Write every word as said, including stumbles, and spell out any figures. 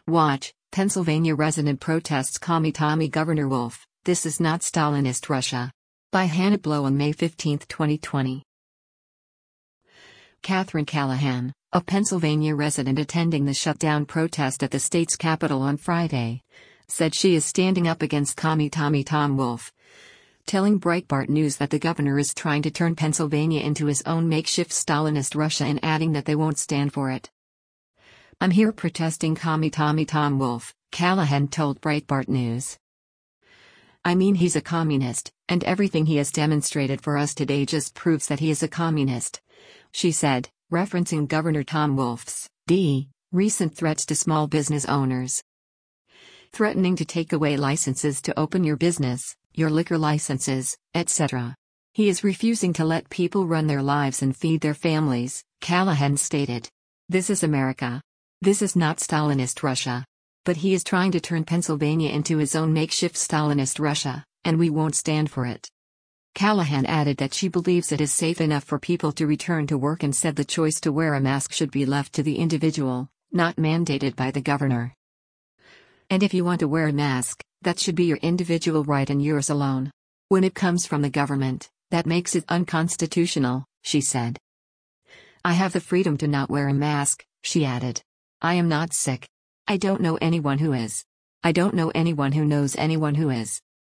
Watch, Pennsylvania resident protests Commie Tommy Governor Wolf, "This is not Stalinist Russia." By Hannah Blow on May fifteenth, twenty twenty. Catherine Callahan, a Pennsylvania resident attending the shutdown protest at the state's capitol on Friday, said she is standing up against Commie Tommy Tom Wolf, telling Breitbart News that the governor is trying to turn Pennsylvania into his own makeshift Stalinist Russia and adding that they won't stand for it. "I'm here protesting Commie Tommy Tom Wolf," Callahan told Breitbart News. "I mean, he's a communist, and everything he has demonstrated for us today just proves that he is a communist," she said, referencing Governor Tom Wolf's D. recent threats to small business owners. "Threatening to take away licenses to open your business, your liquor licenses, et cetera. He is refusing to let people run their lives and feed their families," Callahan stated. "This is America. This is not Stalinist Russia. But he is trying to turn Pennsylvania into his own makeshift Stalinist Russia, and we won't stand for it." Callahan added that she believes it is safe enough for people to return to work and said the choice to wear a mask should be left to the individual, not mandated by the governor. "And if you want to wear a mask, that should be your individual right and yours alone. When it comes from the government, that makes it unconstitutional," she said. "I have the freedom to not wear a mask," she added. "I am not sick. I don't know anyone who is. I don't know anyone who knows anyone who is.